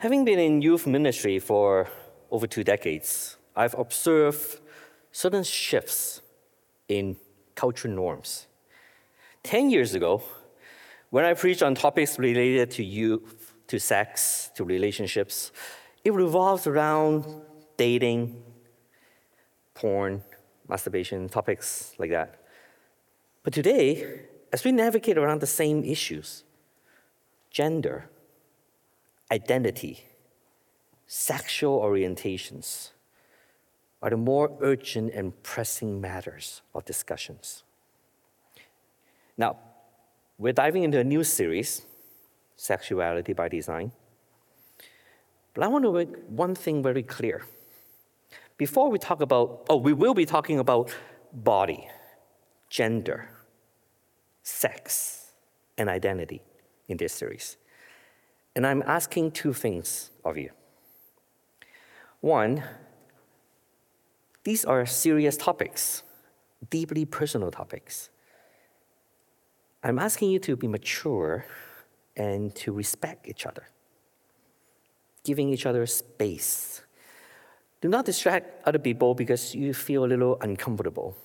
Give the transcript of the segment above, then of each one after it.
Having been in youth ministry for over 2 decades, I've observed certain shifts in cultural norms. 10 years ago, when I preached on topics related to youth, to sex, to relationships, it revolved around dating, porn, masturbation, topics like that. But today, as we navigate around the same issues, gender, identity, sexual orientations are the more urgent and pressing matters of discussions. Now, we're diving into a new series, Sexuality by Design. But I want to make one thing very clear. Before we talk about, we will be talking about body, gender, sex, and identity in this series. And I'm asking two things of you. One, these are serious topics, deeply personal topics. I'm asking you to be mature and to respect each other, giving each other space. Do not distract other people because you feel a little uncomfortable.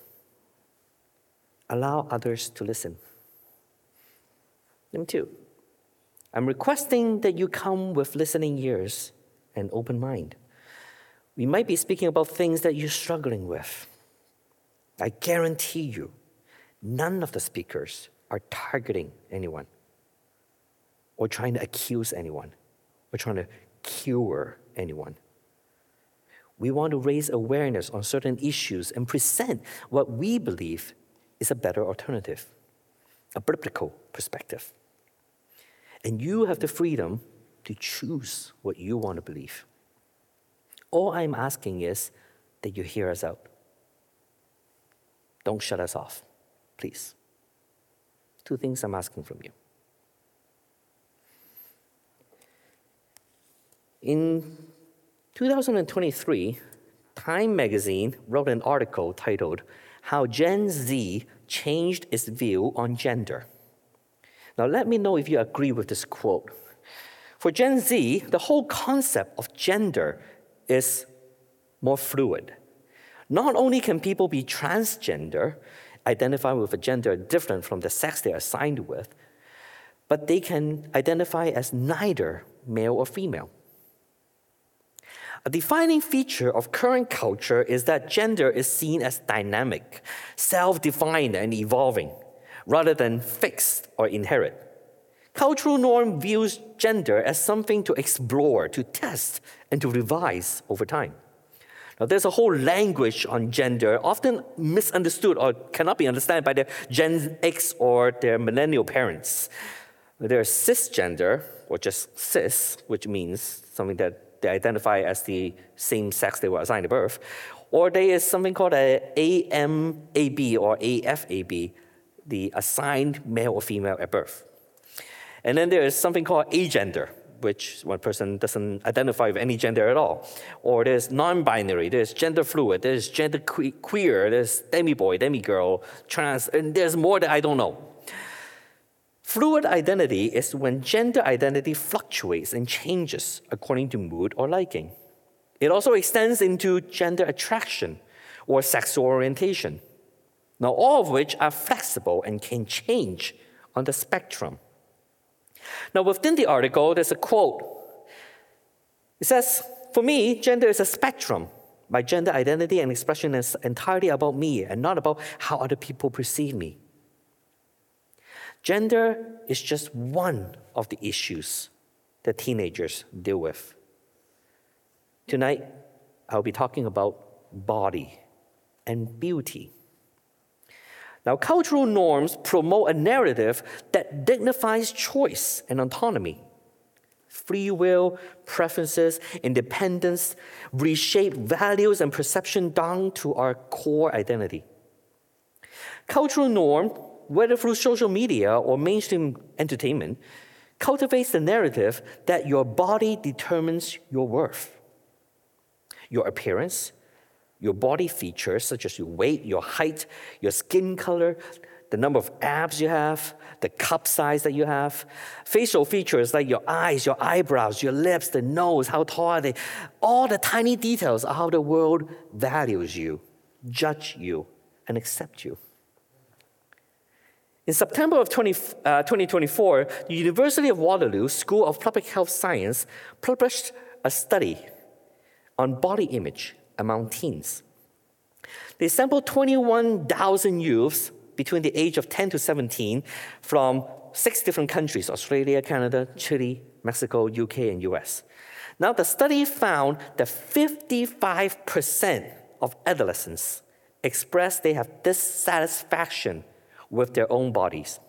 Allow others to listen. Number two, I'm requesting that you come with listening ears and open mind. We might be speaking about things that you're struggling with. I guarantee you, none of the speakers are targeting anyone or trying to accuse anyone or trying to cure anyone. We want to raise awareness on certain issues and present what we believe is a better alternative, a biblical perspective. And you have the freedom to choose what you want to believe. All I'm asking is that you hear us out. Don't shut us off, please. Two things I'm asking from you. In 2023, Time magazine wrote an article titled, "How Gen Z Changed Its View on Gender." Now, let me know if you agree with this quote. For Gen Z, the whole concept of gender is more fluid. Not only can people be transgender, identify with a gender different from the sex they are assigned with, but they can identify as neither male or female. A defining feature of current culture is that gender is seen as dynamic, self-defined, and evolving, rather than fixed or inherent. Cultural norm views gender as something to explore, to test, and to revise over time. Now, there's a whole language on gender, often misunderstood or cannot be understood by the Gen X or their millennial parents. There's cisgender, or just cis, which means something that they identify as the same sex they were assigned at birth. Or there is something called a AMAB or AFAB, the assigned male or female at birth. And then there is something called agender, which one person doesn't identify with any gender at all. Or there's non-binary, there's gender fluid, there's gender queer, there's demi-boy, demi-girl, trans, and there's more that I don't know. Fluid identity is when gender identity fluctuates and changes according to mood or liking. It also extends into gender attraction or sexual orientation. Now, all of which are flexible and can change on the spectrum. Now, within the article, there's a quote. It says, "For me, gender is a spectrum. My gender identity and expression is entirely about me and not about how other people perceive me." Gender is just one of the issues that teenagers deal with. Tonight, I'll be talking about body and beauty. Now, cultural norms promote a narrative that dignifies choice and autonomy. Free will, preferences, independence reshape values and perception down to our core identity. Cultural norm, whether through social media or mainstream entertainment, cultivates the narrative that your body determines your worth. Your appearance, your body features, such as your weight, your height, your skin color, the number of abs you have, the cup size that you have, facial features like your eyes, your eyebrows, your lips, the nose, how tall are they, all the tiny details of how the world values you, judge you, and accept you. In September of 2024, the University of Waterloo School of Public Health Science published a study on body image among teens. They sampled 21,000 youths between the age of 10 to 17 from 6 different countries: Australia, Canada, Chile, Mexico, UK, and US. Now, the study found that 55% of adolescents expressed they have dissatisfaction with their own bodies.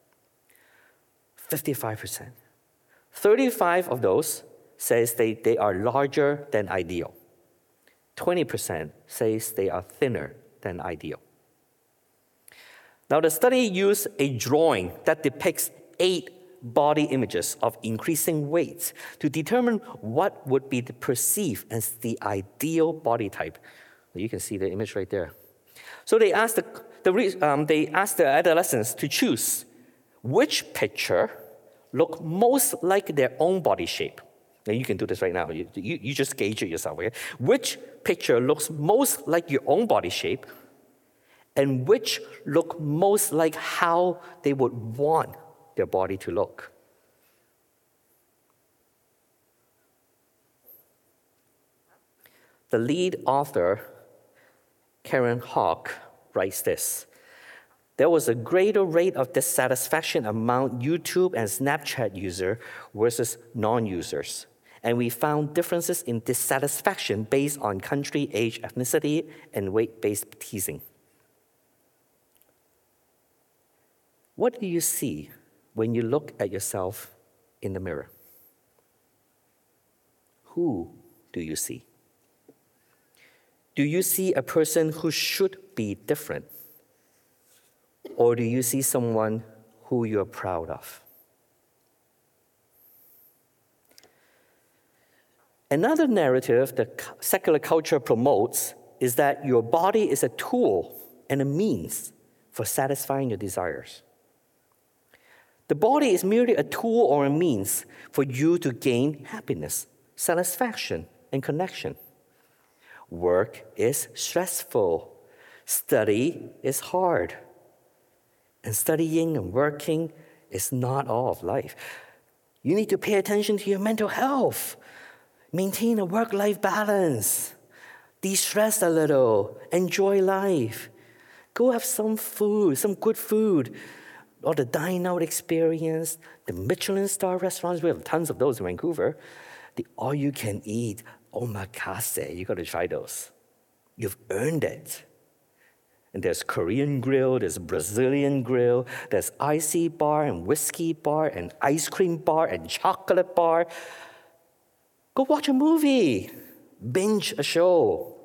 55%. 35 of those says they are larger than ideal. 20% says they are thinner than ideal. Now, the study used a drawing that depicts 8 body images of increasing weight to determine what would be perceived as the ideal body type. You can see the image right there. So they asked the adolescents to choose which picture looked most like their own body shape. Now, you can do this right now. You just gauge it yourself. Okay? Which picture looks most like your own body shape, and which look most like how they would want their body to look. The lead author, Karen Hawk, writes this: there was a greater rate of dissatisfaction among YouTube and Snapchat users versus non-users. And we found differences in dissatisfaction based on country, age, ethnicity, and weight-based teasing. What do you see when you look at yourself in the mirror? Who do you see? Do you see a person who should be different? Or do you see someone who you're proud of? Another narrative that secular culture promotes is that your body is a tool and a means for satisfying your desires. The body is merely a tool or a means for you to gain happiness, satisfaction, and connection. Work is stressful. Study is hard. And studying and working is not all of life. You need to pay attention to your mental health. Maintain a work-life balance. De-stress a little. Enjoy life. Go have some food, some good food. Or the dine-out experience, the Michelin star restaurants. We have tons of those in Vancouver. The all-you-can-eat omakase. You got to try those. You've earned it. And there's Korean grill, there's Brazilian grill, there's icy bar and whiskey bar and ice cream bar and chocolate bar. Go watch a movie, binge a show.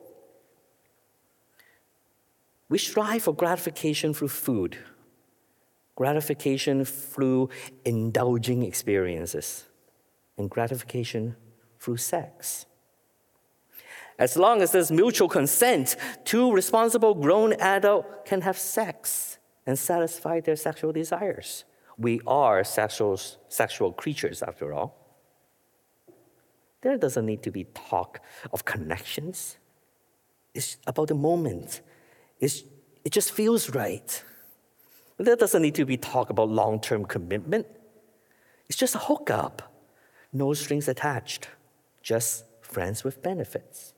We strive for gratification through food, gratification through indulging experiences, and gratification through sex. As long as there's mutual consent, 2 responsible grown adults can have sex and satisfy their sexual desires. We are sexual creatures, after all. There doesn't need to be talk of connections. It's about the moment. It just feels right. There doesn't need to be talk about long-term commitment. It's just a hookup. No strings attached. Just friends with benefits.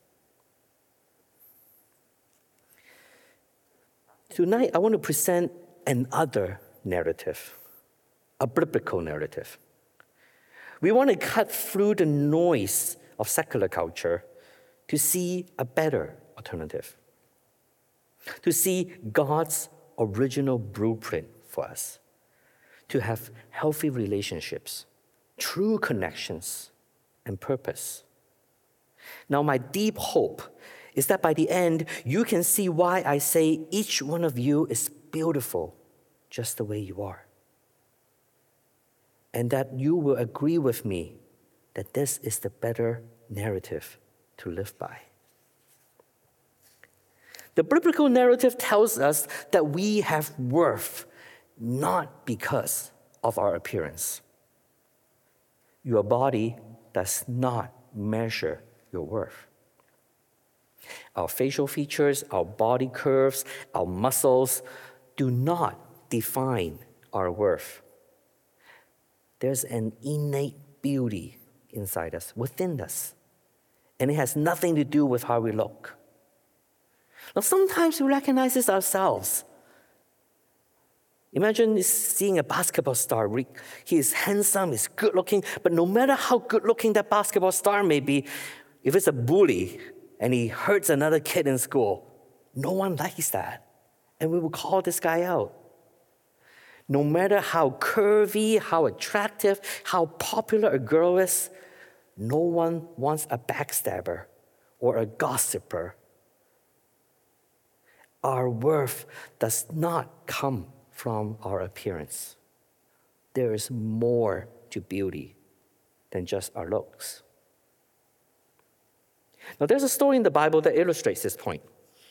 Tonight, I want to present another narrative, a biblical narrative. We want to cut through the noise of secular culture to see a better alternative, to see God's original blueprint for us, to have healthy relationships, true connections, and purpose. Now, my deep hope is that by the end, you can see why I say each one of you is beautiful just the way you are. And that you will agree with me that this is the better narrative to live by. The biblical narrative tells us that we have worth, not because of our appearance. Your body does not measure your worth. Our facial features, our body curves, our muscles do not define our worth. There's an innate beauty inside us, within us, and it has nothing to do with how we look. Now, sometimes we recognize this ourselves. Imagine seeing a basketball star. He is handsome, he's good looking, but no matter how good looking that basketball star may be, if it's a bully and he hurts another kid in school, no one likes that. And we will call this guy out. No matter how curvy, how attractive, how popular a girl is, no one wants a backstabber or a gossiper. Our worth does not come from our appearance. There is more to beauty than just our looks. Now, there's a story in the Bible that illustrates this point.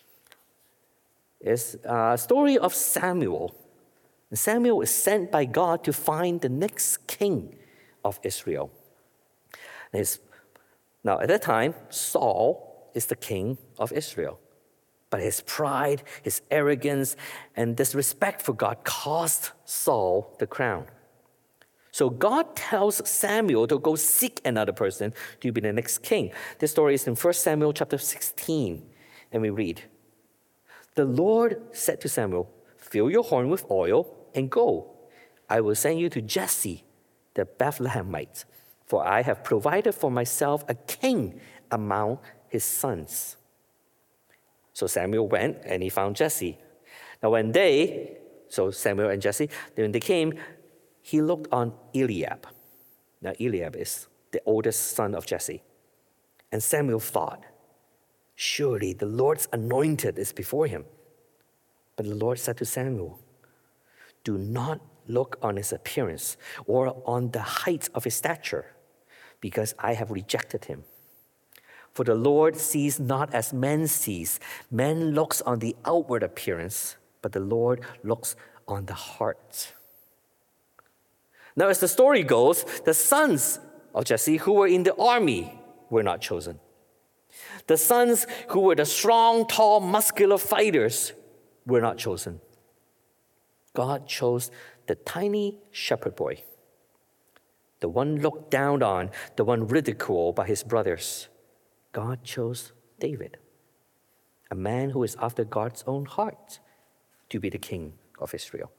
It's a story of Samuel. Samuel is sent by God to find the next king of Israel. Now, at that time, Saul is the king of Israel. But his pride, his arrogance, and disrespect for God cost Saul the crown. So God tells Samuel to go seek another person to be the next king. This story is in 1 Samuel chapter 16, and we read, "The Lord said to Samuel, 'Fill your horn with oil and go. I will send you to Jesse the Bethlehemite, for I have provided for myself a king among his sons.' So Samuel went and he found Jesse. Now Samuel and Jesse, when they came, he looked on Eliab. Now Eliab is the oldest son of Jesse. And Samuel thought, 'Surely the Lord's anointed is before him.' But the Lord said to Samuel, 'Do not look on his appearance or on the height of his stature, because I have rejected him. For the Lord sees not as man sees. Man looks on the outward appearance, but the Lord looks on the heart.' Now, as the story goes, the sons of Jesse who were in the army were not chosen. The sons who were the strong, tall, muscular fighters were not chosen. God chose the tiny shepherd boy, the one looked down on, the one ridiculed by his brothers. God chose David, a man who is after God's own heart, to be the king of Israel.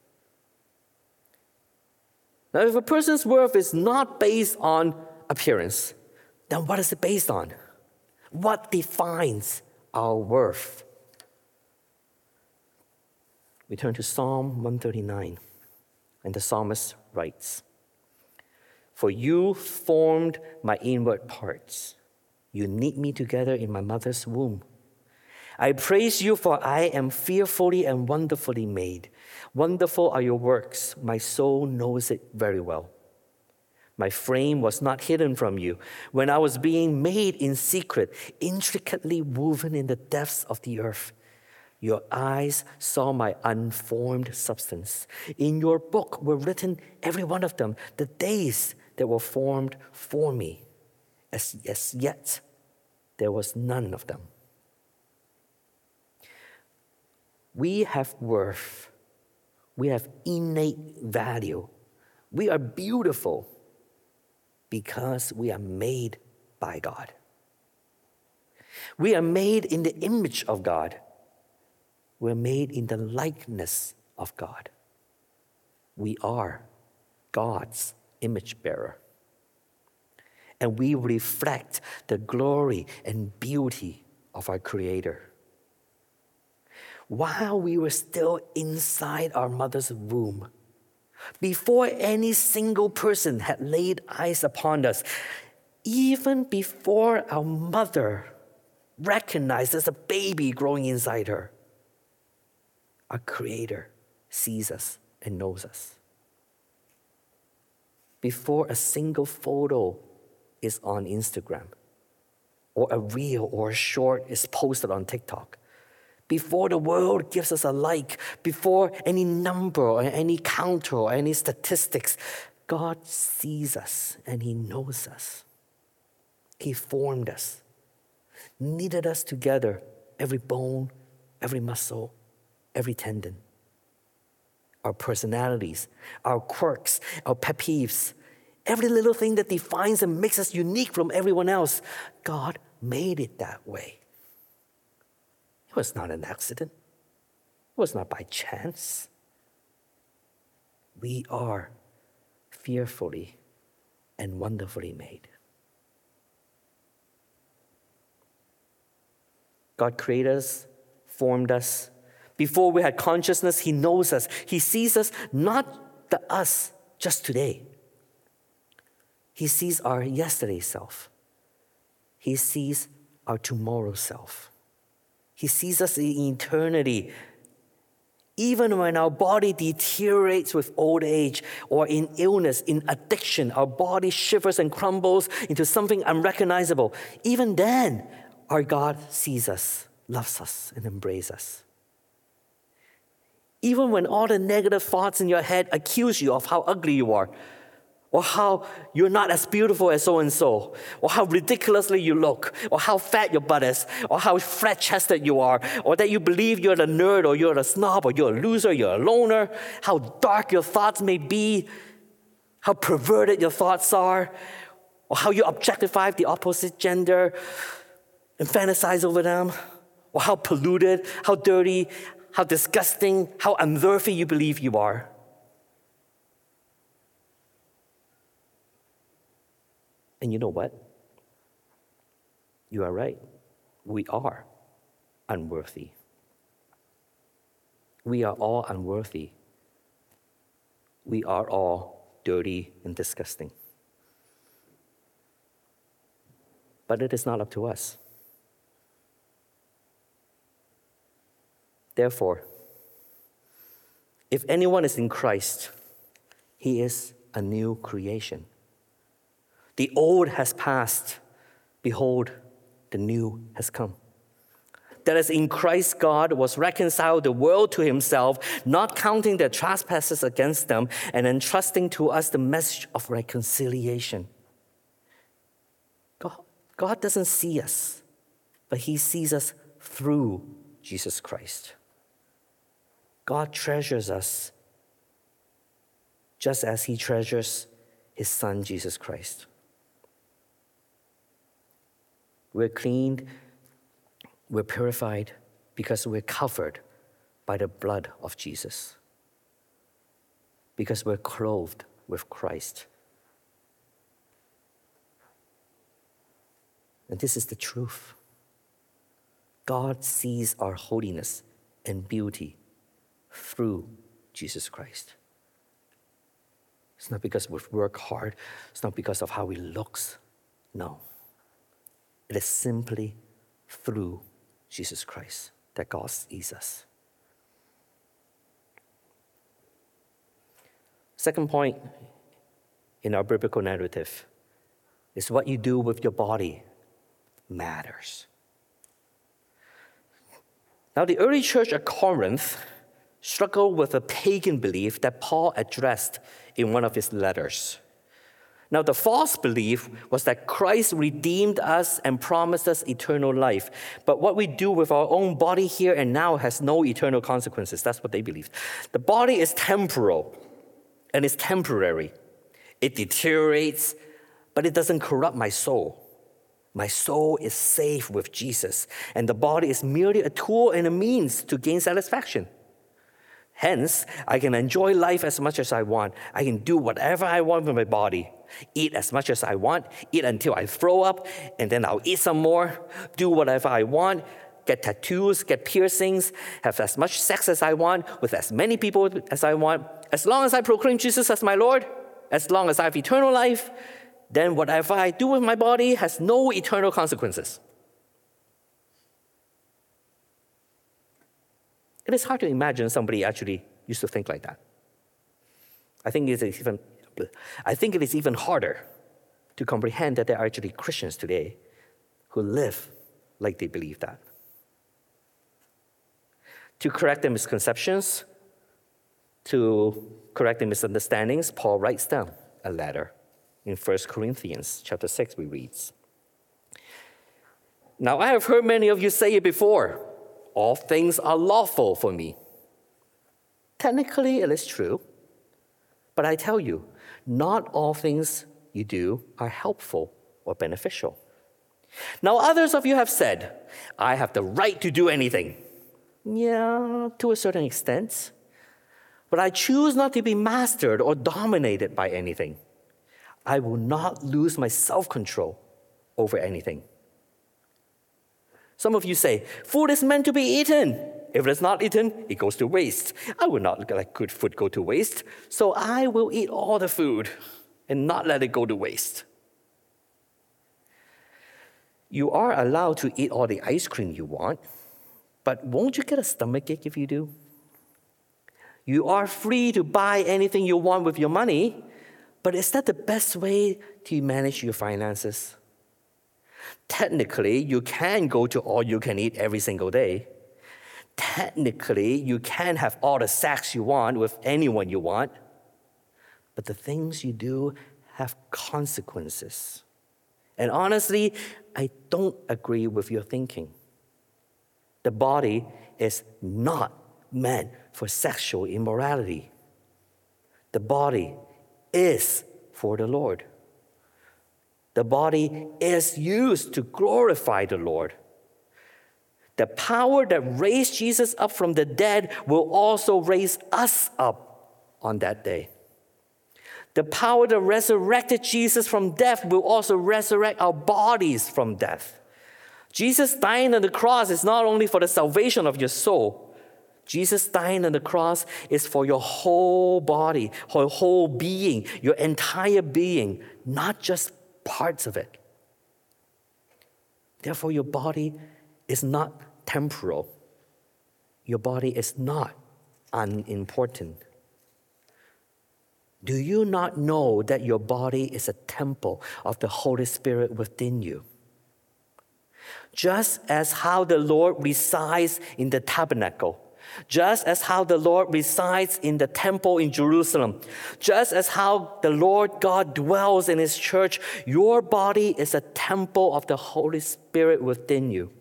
Now, if a person's worth is not based on appearance, then what is it based on? What defines our worth? We turn to Psalm 139, and the psalmist writes, "For you formed my inward parts. You knit me together in my mother's womb. I praise you, for I am fearfully and wonderfully made. Wonderful are your works. My soul knows it very well. My frame was not hidden from you when I was being made in secret, intricately woven in the depths of the earth. Your eyes saw my unformed substance. In your book were written, every one of them, the days that were formed for me. As yet, there was none of them." We have worth. We have innate value. We are beautiful because we are made by God. We are made in the image of God. We're made in the likeness of God. We are God's image bearer. And we reflect the glory and beauty of our Creator. While we were still inside our mother's womb, before any single person had laid eyes upon us, even before our mother recognized as a baby growing inside her, our Creator sees us and knows us. Before a single photo is on Instagram, or a reel or a short is posted on TikTok, Before the world gives us a like, before any number or any counter or any statistics, God sees us and He knows us. He formed us, knitted us together, every bone, every muscle, every tendon. Our personalities, our quirks, our pet peeves, every little thing that defines and makes us unique from everyone else, God made it that way. It was not an accident. It was not by chance. We are fearfully and wonderfully made. God created us, formed us. Before we had consciousness, He knows us. He sees us, not the us just today. He sees our yesterday self. He sees our tomorrow self. He sees us in eternity. Even when our body deteriorates with old age or in illness, in addiction, our body shivers and crumbles into something unrecognizable. Even then, our God sees us, loves us, and embraces us. Even when all the negative thoughts in your head accuse you of how ugly you are, or how you're not as beautiful as so-and-so, or how ridiculously you look, or how fat your butt is, or how flat-chested you are, or that you believe you're the nerd, or you're the snob, or you're a loser, you're a loner, how dark your thoughts may be, how perverted your thoughts are, or how you objectify the opposite gender and fantasize over them, or how polluted, how dirty, how disgusting, how unworthy you believe you are. And you know what? You are right. We are unworthy. We are all unworthy. We are all dirty and disgusting. But it is not up to us. Therefore, if anyone is in Christ, he is a new creation. The old has passed. Behold, the new has come. That is, in Christ, God was reconciled the world to Himself, not counting their trespasses against them, and entrusting to us the message of reconciliation. God doesn't see us, but He sees us through Jesus Christ. God treasures us just as He treasures His Son, Jesus Christ. We're cleaned, we're purified because we're covered by the blood of Jesus. Because we're clothed with Christ. And this is the truth. God sees our holiness and beauty through Jesus Christ. It's not because we work hard. It's not because of how He looks. No. It is simply through Jesus Christ that God sees us. Second point in our biblical narrative is what you do with your body matters. Now, the early church at Corinth struggled with a pagan belief that Paul addressed in one of his letters. Now, the false belief was that Christ redeemed us and promised us eternal life. But what we do with our own body here and now has no eternal consequences. That's what they believed. The body is temporal and it's temporary. It deteriorates, but it doesn't corrupt my soul. My soul is safe with Jesus, and the body is merely a tool and a means to gain satisfaction. Hence, I can enjoy life as much as I want. I can do whatever I want with my body. Eat as much as I want, eat until I throw up, and then I'll eat some more, do whatever I want, get tattoos, get piercings, have as much sex as I want, with as many people as I want. As long as I proclaim Jesus as my Lord, as long as I have eternal life, then whatever I do with my body has no eternal consequences. It is hard to imagine somebody actually used to think like that. I think it is even harder to comprehend that there are actually Christians today who live like they believe that. To correct the misconceptions, to correct the misunderstandings, Paul writes down a letter. In 1 Corinthians chapter 6, we read, "Now I have heard many of you say it before, all things are lawful for me." Technically, it is true. But I tell you, not all things you do are helpful or beneficial. Now others of you have said, "I have the right to do anything." Yeah, to a certain extent. But I choose not to be mastered or dominated by anything. I will not lose my self-control over anything. Some of you say, "Food is meant to be eaten. If it is not eaten, it goes to waste." I will not let good food go to waste, so I will eat all the food and not let it go to waste. You are allowed to eat all the ice cream you want, but won't you get a stomachache if you do? You are free to buy anything you want with your money, but is that the best way to manage your finances? Technically, you can go to all you can eat every single day. Technically, you can have all the sex you want with anyone you want. But the things you do have consequences. And honestly, I don't agree with your thinking. The body is not meant for sexual immorality. The body is for the Lord. The body is used to glorify the Lord. The power that raised Jesus up from the dead will also raise us up on that day. The power that resurrected Jesus from death will also resurrect our bodies from death. Jesus dying on the cross is not only for the salvation of your soul. Jesus dying on the cross is for your whole body, your whole being, your entire being, not just parts of it. Therefore, your body is not temporal. Your body is not unimportant. Do you not know that your body is a temple of the Holy Spirit within you? Just as how the Lord resides in the tabernacle, just as how the Lord resides in the temple in Jerusalem, just as how the Lord God dwells in His church, your body is a temple of the Holy Spirit within you.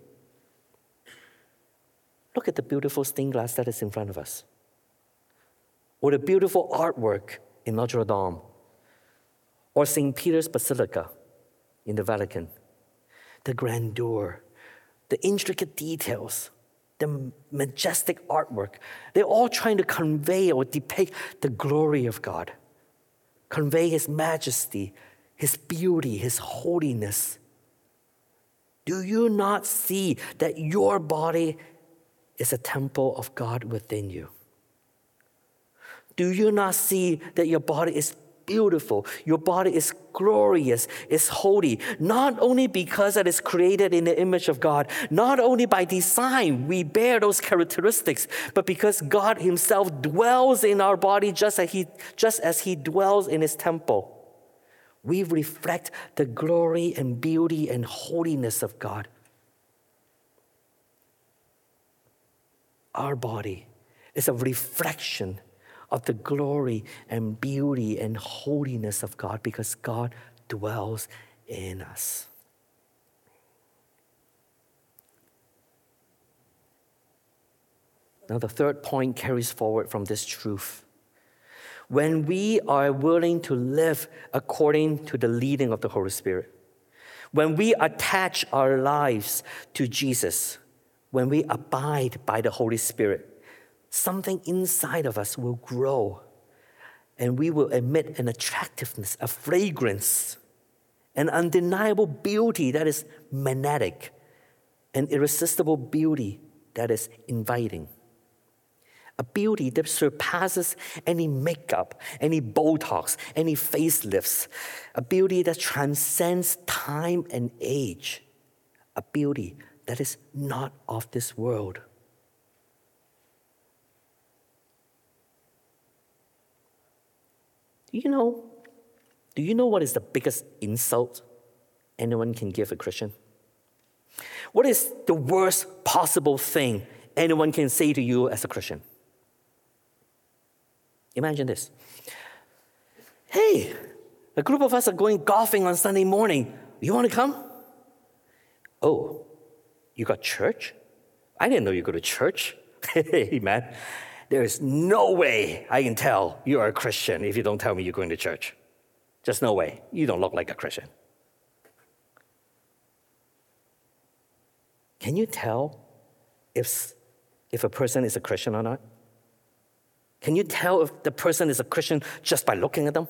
Look at the beautiful stained glass that is in front of us, or the beautiful artwork in Notre Dame, or St. Peter's Basilica in the Vatican. The grandeur, the intricate details, the majestic artwork, they're all trying to convey or depict the glory of God, convey His majesty, His beauty, His holiness. Do you not see that your body is a temple of God within you? Do you not see that your body is beautiful, your body is glorious, is holy, not only because it is created in the image of God, not only by design we bear those characteristics, but because God Himself dwells in our body just as He dwells in His temple. We reflect the glory and beauty and holiness of God. Our body is a reflection of the glory and beauty and holiness of God because God dwells in us. Now, the third point carries forward from this truth. When we are willing to live according to the leading of the Holy Spirit, when we attach our lives to Jesus, when we abide by the Holy Spirit, something inside of us will grow, and we will emit an attractiveness, a fragrance, an undeniable beauty that is magnetic, an irresistible beauty that is inviting. A beauty that surpasses any makeup, any Botox, any facelifts. A beauty that transcends time and age. A beauty that is not of this world. Do you know what is the biggest insult anyone can give a Christian? What is the worst possible thing anyone can say to you as a Christian. Imagine this. Hey, a group of us are going golfing on Sunday morning. You want to come? Oh, you got church? I didn't know you go to church. Hey, man, there is no way I can tell you are a Christian if you don't tell me you're going to church. Just no way. You don't look like a Christian. Can you tell if a person is a Christian or not? Can you tell if the person is a Christian just by looking at them?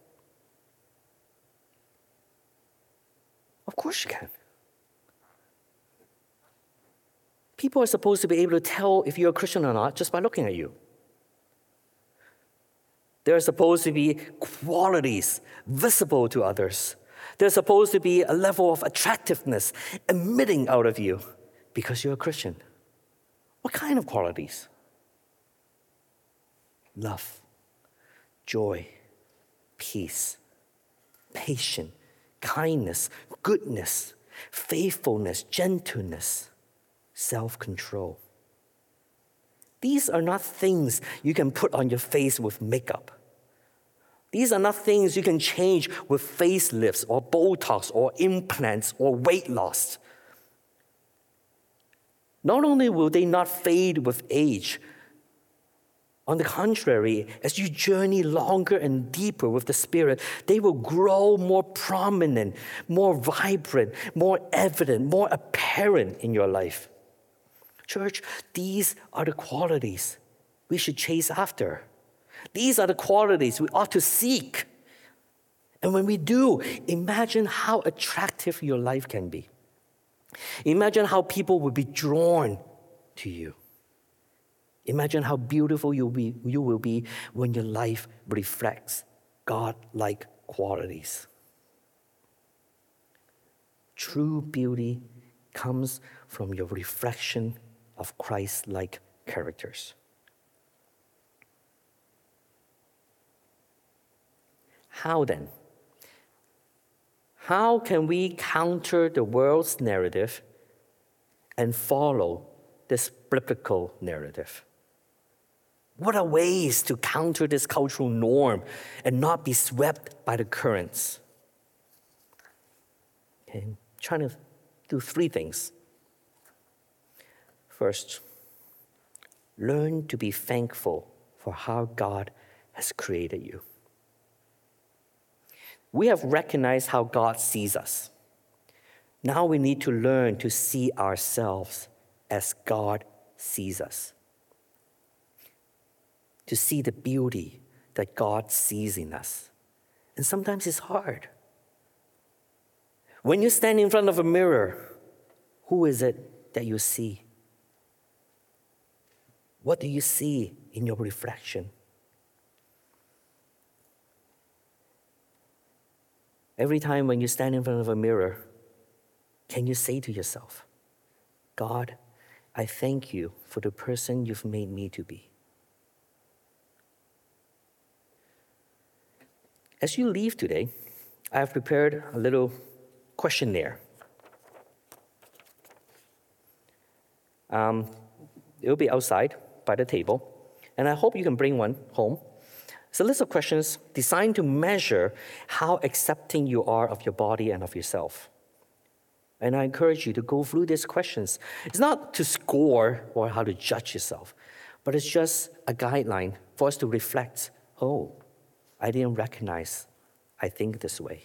Of course you can. People are supposed to be able to tell if you're a Christian or not just by looking at you. There are supposed to be qualities visible to others. There's supposed to be a level of attractiveness emitting out of you because you're a Christian. What kind of qualities? Love, joy, peace, patience, kindness, goodness, faithfulness, gentleness, self-control. These are not things you can put on your face with makeup. These are not things you can change with facelifts or Botox or implants or weight loss. Not only will they not fade with age, on the contrary, as you journey longer and deeper with the Spirit, they will grow more prominent, more vibrant, more evident, more apparent in your life. Church, these are the qualities we should chase after. These are the qualities we ought to seek. And when we do, imagine how attractive your life can be. Imagine how people will be drawn to you. Imagine how beautiful you will be when your life reflects God-like qualities. True beauty comes from your reflection of Christ-like characters. How then? How can we counter the world's narrative and follow this biblical narrative? What are ways to counter this cultural norm and not be swept by the currents? Okay, I'm trying to do 3 things. First, learn to be thankful for how God has created you. We have recognized how God sees us. Now we need to learn to see ourselves as God sees us. To see the beauty that God sees in us. And sometimes it's hard. When you stand in front of a mirror, who is it that you see? What do you see in your reflection? Every time when you stand in front of a mirror, can you say to yourself, God, I thank you for the person you've made me to be. As you leave today, I have prepared a little questionnaire. It'll be outside by the table, and I hope you can bring one home. It's a list of questions designed to measure how accepting you are of your body and of yourself. And I encourage you to go through these questions. It's not to score or how to judge yourself, but it's just a guideline for us to reflect, oh, I didn't recognize I think this way.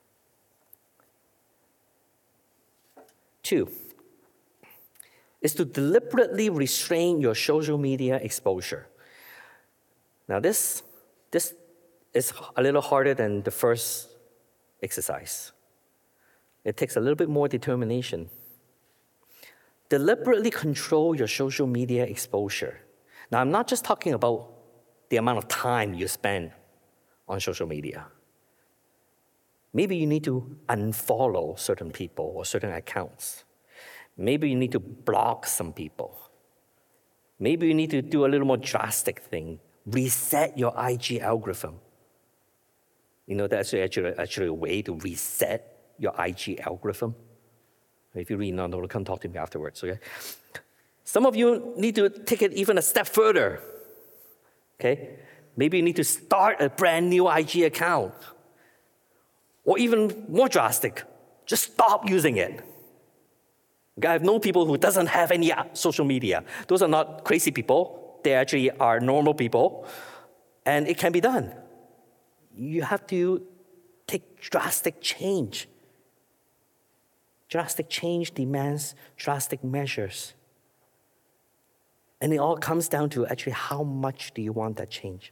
2 is to deliberately restrain your social media exposure. Now this is a little harder than the first exercise. It takes a little bit more determination. Deliberately control your social media exposure. Now, I'm not just talking about the amount of time you spend on social media. Maybe you need to unfollow certain people or certain accounts. Maybe you need to block some people. Maybe you need to do a little more drastic thing. Reset your IG algorithm. You know, that's actually a way to reset your IG algorithm. If you really don't know, come talk to me afterwards, okay? Some of you need to take it even a step further. Okay? Maybe you need to start a brand new IG account. Or even more drastic, just stop using it. Okay, I have known people who doesn't have any social media. Those are not crazy people. They actually are normal people. And it can be done. You have to take drastic change. Drastic change demands drastic measures. And it all comes down to actually how much do you want that change?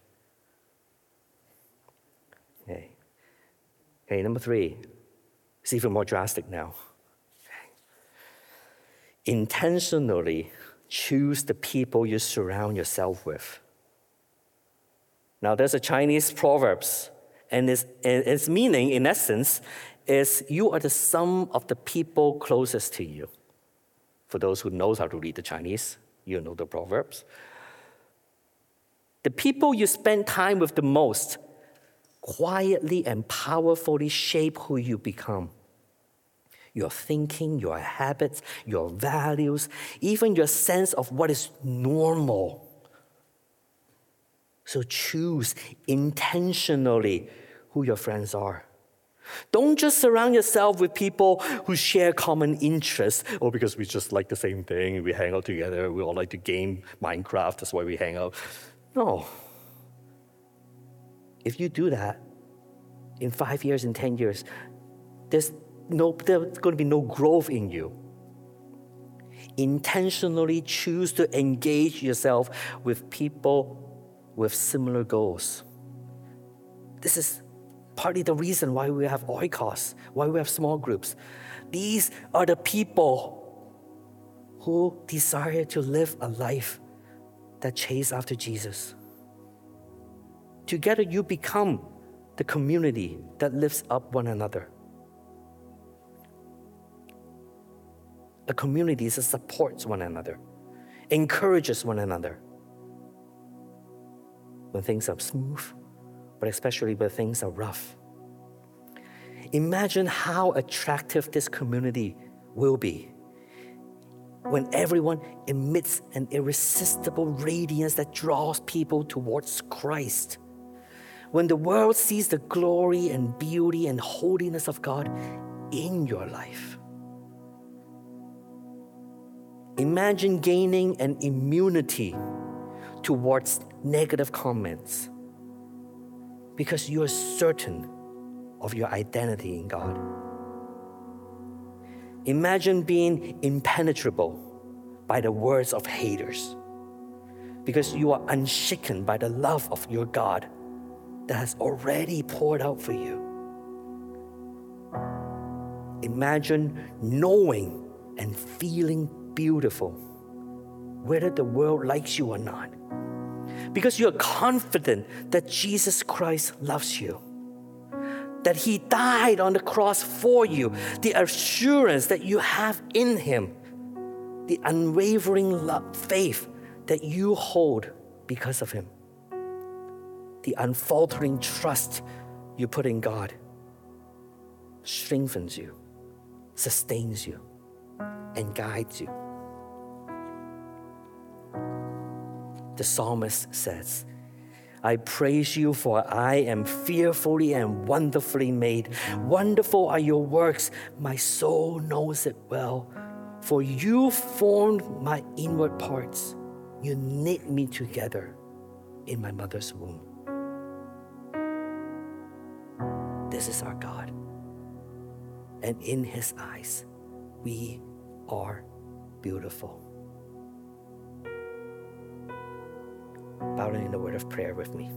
Okay, number 3. It's even more drastic now. Intentionally choose the people you surround yourself with. Now, there's a Chinese proverbs, and its meaning, in essence, is you are the sum of the people closest to you. For those who knows how to read the Chinese, you know the proverbs. The people you spend time with the most quietly and powerfully shape who you become. Your thinking, your habits, your values, even your sense of what is normal. So choose intentionally who your friends are. Don't just surround yourself with people who share common interests. Oh, because we just like the same thing, we hang out together, we all like to game Minecraft, that's why we hang out. No. If you do that, in 5 years, in 10 years, there's going to be no growth in you. Intentionally choose to engage yourself with people with similar goals. This is partly the reason why we have oikos, why we have small groups. These are the people who desire to live a life that chase after Jesus. Together you become the community that lifts up one another. A community that supports one another, encourages one another. When things are smooth, but especially when things are rough. Imagine how attractive this community will be when everyone emits an irresistible radiance that draws people towards Christ. When the world sees the glory and beauty and holiness of God in your life. Imagine gaining an immunity towards negative comments because you are certain of your identity in God. Imagine being impenetrable by the words of haters because you are unshaken by the love of your God that has already poured out for you. Imagine knowing and feeling beautiful, whether the world likes you or not, because you are confident that Jesus Christ loves you, that He died on the cross for you, the assurance that you have in Him, the unwavering faith that you hold because of Him, the unfaltering trust you put in God strengthens you, sustains you, and guides you. The psalmist says, I praise you, for I am fearfully and wonderfully made. Wonderful are your works, my soul knows it well. For you formed my inward parts. You knit me together in my mother's womb. This is our God. And in His eyes, we are beautiful. Bow down in a word of prayer with me.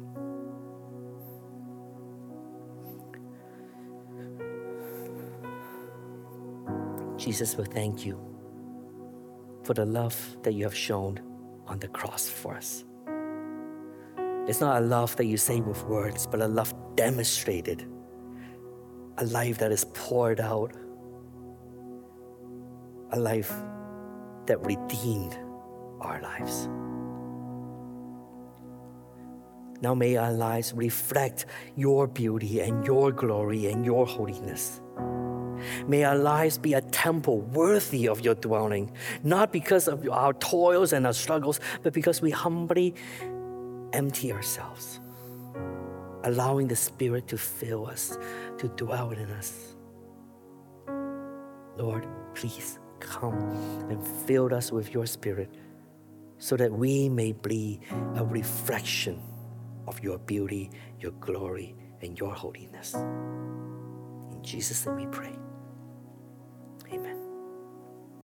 Jesus, we thank you for the love that you have shown on the cross for us. It's not a love that you say with words, but a love demonstrated, a life that is poured out, a life that redeemed our lives. Now may our lives reflect your beauty and your glory and your holiness. May our lives be a temple worthy of your dwelling, not because of our toils and our struggles, but because we humbly empty ourselves, allowing the Spirit to fill us, to dwell in us. Lord, please come and fill us with your Spirit so that we may be a reflection of your beauty, your glory, and your holiness. In Jesus' name we pray.